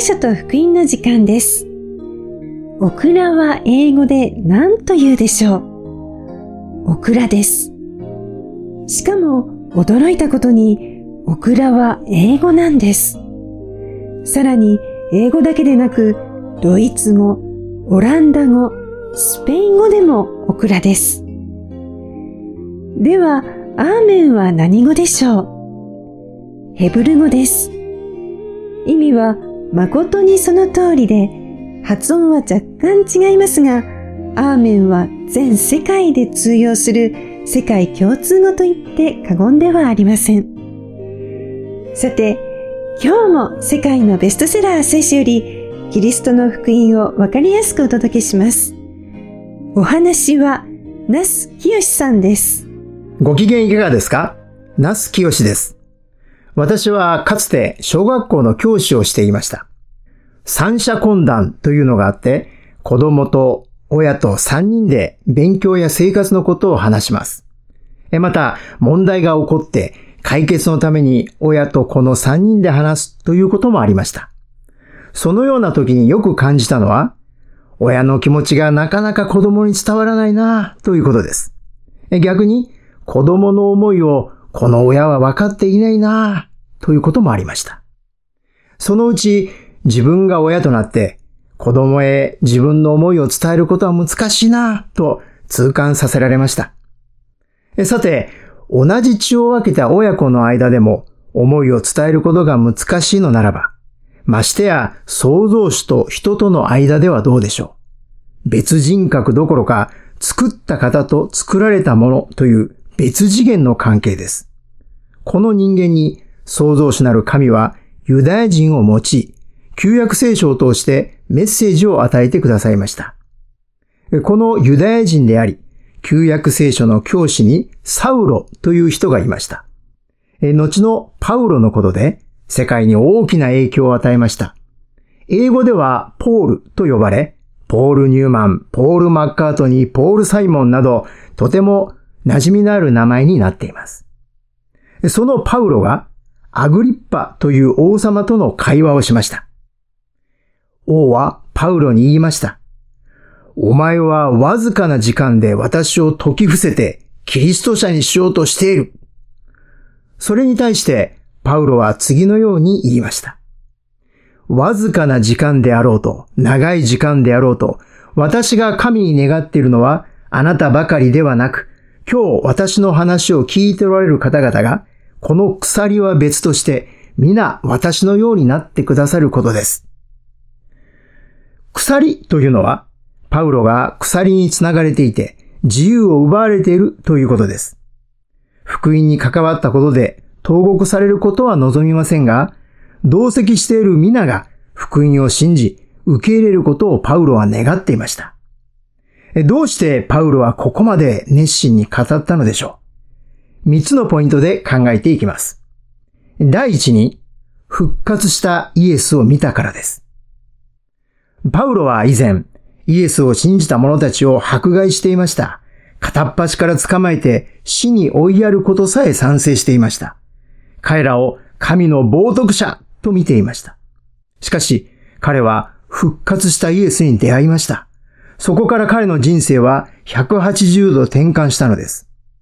聖書と福音の時間です。オクラは英語で何と言うでしょう？オクラです。しかも驚いたことにオクラは英語なんです。さらに英語だけでなくドイツ語、オランダ語、スペイン語でもオクラです。では、アーメンは何語でしょう？ヘブル語です。意味は誠にその通りで、発音は若干違いますが、アーメンは全世界で通用する世界共通語と言って過言ではありません。さて、今日も世界のベストセラー聖書よりキリストの福音をわかりやすくお届けします。お話は那須清さんです。 ご機嫌いかがですか？那須清です。私はかつて小学校の教師をしていました。三者懇談というのがあって、子供と親と3人で勉強や生活のことを話します。また、問題が起こって解決のために親と子の3人で話すということもありました。そのような時によく感じたのは、親の気持ちがなかなか子供に伝わらないなということです。逆に、子供の思いをこの親は分かっていないなということもありました。そのうち自分が親となって子供へ自分の思いを伝えることは難しいなと痛感させられました。さて、同じ血を分けた親子の間でも思いを伝えることが難しいのならば、ましてや創造主と人との間ではどうでしょう。別人格どころか作った方と作られたものという別次元の関係です。この人間に創造主なる神はユダヤ人を用い、旧約聖書を通してメッセージを与えてくださいました。このユダヤ人であり、旧約聖書の教師にサウロという人がいました。後のパウロのことで世界に大きな影響を与えました。英語ではポールと呼ばれ、ポール・ニューマン、ポール・マッカートニー、ポール・サイモンなどとても馴染みのある名前になっています。そのパウロがアグリッパという王様との会話をしました。王はパウロに言いました。お前はわずかな時間で私を説き伏せてキリスト者にしようとしている。それに対してパウロは次のように言いました。わずかな時間であろうと、長い時間であろうと、私が神に願っているのはあなたばかりではなく、今日私の話を聞いておられる方々が、この鎖は別として皆私のようになってくださることです。鎖というのは、パウロが鎖につながれていて自由を奪われているということです。福音に関わったことで投獄されることは望みませんが、同席している皆が福音を信じ、受け入れることをパウロは願っていました。どうしてパウロはここまで熱心に語ったのでしょう。3つのポイントで考えていきます。第一に、復活したイエスを見たからです。パウロは以前、イエスを信じた者たちを迫害していました。片っ端から捕まえて死に追いやることさえ賛成していました。彼らを神の冒涜者と見ていました。しかし、彼は復活したイエスに出会いました。そこから彼の人生は180度転換したのです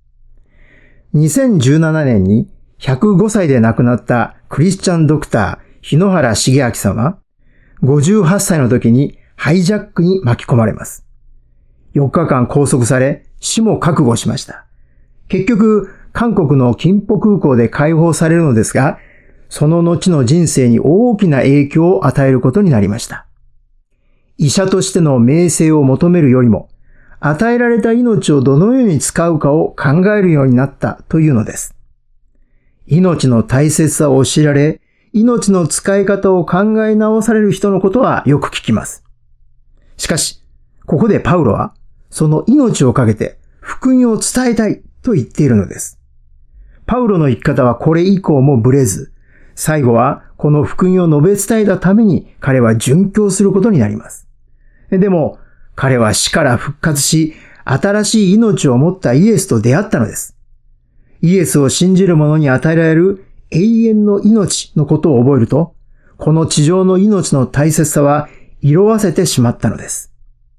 。2017年に105歳で亡くなったクリスチャンドクター日野原重明さんは58歳の時にハイジャックに巻き込まれます。4日間拘束され死も覚悟しました。結局韓国のキンポ空港で解放されるのですが、その後の人生に大きな影響を与えることになりました。医者としての名声を求めるよりも、与えられた命をどのように使うかを考えるようになったというのです。命の大切さを教えられ、命の使い方を考え直される人のことはよく聞きます。しかし、ここでパウロは、その命をかけて福音を伝えたいと言っているのです。パウロの生き方はこれ以降もぶれず、最後はこの福音を述べ伝えたために彼は殉教することになります。でも、彼は死から復活し、新しい命を持ったイエスと出会ったのです。イエスを信じる者に与えられる永遠の命のことを覚えると、 この地上の命の大切さは色あせてしまったのです。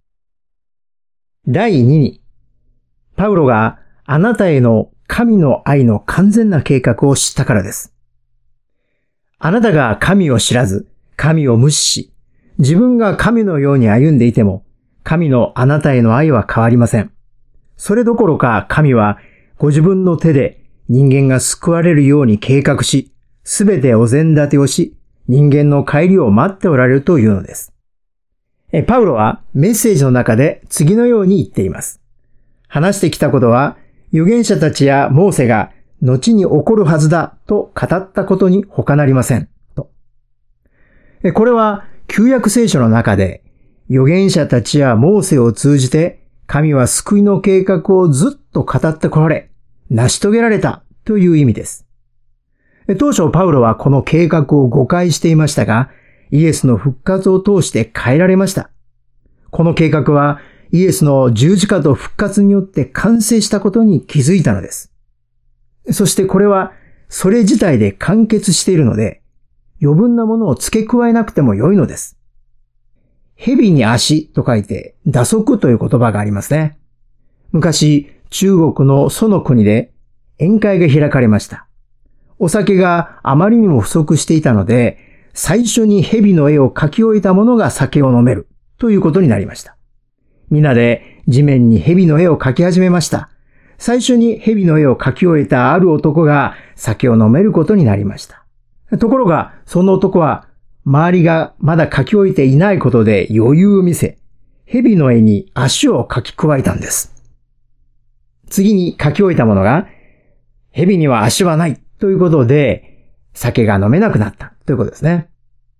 第2に、パウロがあなたへの神の愛の完全な計画を知ったからです。あなたが神を知らず、神を無視し、自分が神のように歩んでいても、神のあなたへの愛は変わりません。それどころか神はご自分の手で人間が救われるように計画し、すべてお膳立てをし、人間の帰りを待っておられるというのです。パウロはメッセージの中で次のように言っています。話してきたことは、預言者たちやモーセが後に起こるはずだと語ったことに他なりません。と。これは旧約聖書の中で預言者たちやモーセを通じて神は救いの計画をずっと語ってこられ、成し遂げられたという意味です。当初パウロはこの計画を誤解していましたが、イエスの復活を通して変えられました。この計画はイエスの十字架と復活によって完成したことに気づいたのです。そしてこれはそれ自体で完結しているので、余分なものを付け加えなくても良いのです。蛇に足と書いて打足という言葉がありますね。昔、中国の蘇の国で宴会が開かれました。お酒があまりにも不足していたので、最初に蛇の絵を描き終えた者が酒を飲めるということになりました。みんなで地面に蛇の絵を描き始めました。最初に蛇の絵を描き終えたある男が酒を飲めることになりました。ところが、その男は周りがまだ描き終えていないことで余裕を見せ、蛇の絵に足を描き加えたんです。次に描き終えた者が、蛇には足はないということで、酒が飲めなくなったということですね。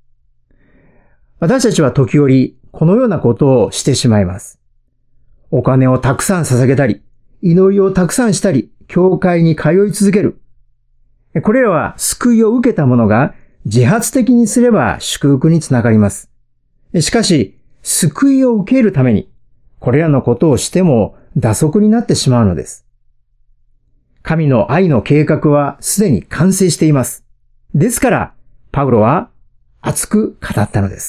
私たちは時折、このようなことをしてしまいます。お金をたくさん捧げたり、祈りをたくさんしたり、教会に通い続ける。これらは救いを受けた者が自発的にすれば祝福につながります。しかし、救いを受けるために、これらのことをしても打足になってしまうのです。神の愛の計画はすでに完成しています。ですから、パウロは熱く語ったのです。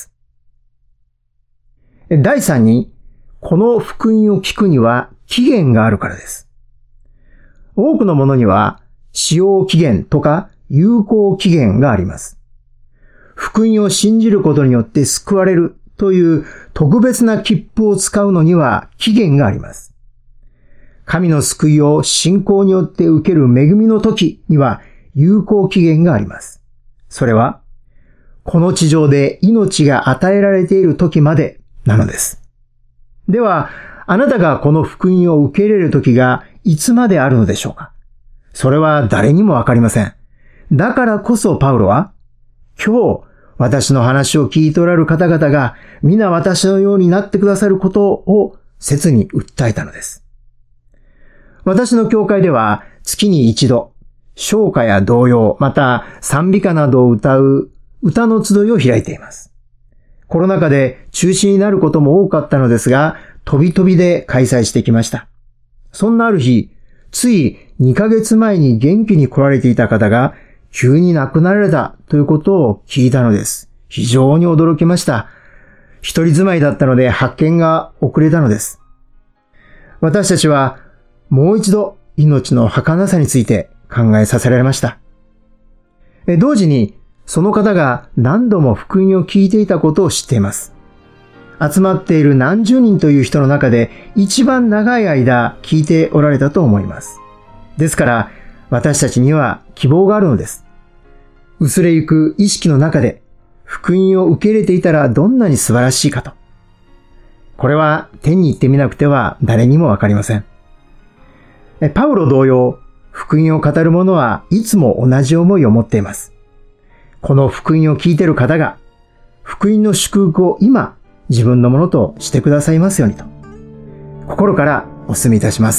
第3に、この福音を聞くには期限があるからです。多くのものには使用期限とか有効期限があります。福音を信じることによって救われるという特別な切符を使うのには期限があります。神の救いを信仰によって受ける恵みの時には有効期限があります。それは、この地上で命が与えられている時までなのです。では、あなたがこの福音を受け入れる時がいつまであるのでしょうか？それは誰にもわかりません。だからこそパウロは、今日私の話を聞いておられる方々が皆私のようになってくださることを切に訴えたのです。私の教会では月に一度、唱歌や童謡、また賛美歌などを歌う歌の集いを開いています。コロナ禍で中止になることも多かったのですが、飛び飛びで開催してきました。そんなある日、つい2ヶ月前に元気に来られていた方が急に亡くなられたということを聞いたのです。非常に驚きました。一人住まいだったので発見が遅れたのです。私たちはもう一度命の儚さについて考えさせられました。同時にその方が何度も福音を聞いていたことを知っています。集まっている何十人という人の中で一番長い間聞いておられたと思います。ですから私たちには希望があるのです。薄れゆく意識の中で福音を受け入れていたらどんなに素晴らしいかと。これは天に行ってみなくては誰にもわかりません。パウロ同様、福音を語る者はいつも同じ思いを持っています。この福音を聞いている方が福音の祝福を今自分のものとしてくださいますようにと心からお勧めいたします。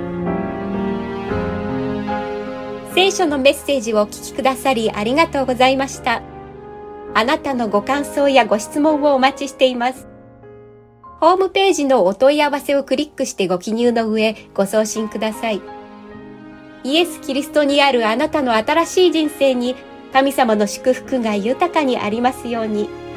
聖書のメッセージをお聞きくださりありがとうございました。あなたのご感想やご質問をお待ちしています。ホームページのお問い合わせをクリックしてご記入の上ご送信ください。イエス・キリストにあるあなたの新しい人生に神様の祝福が豊かにありますように。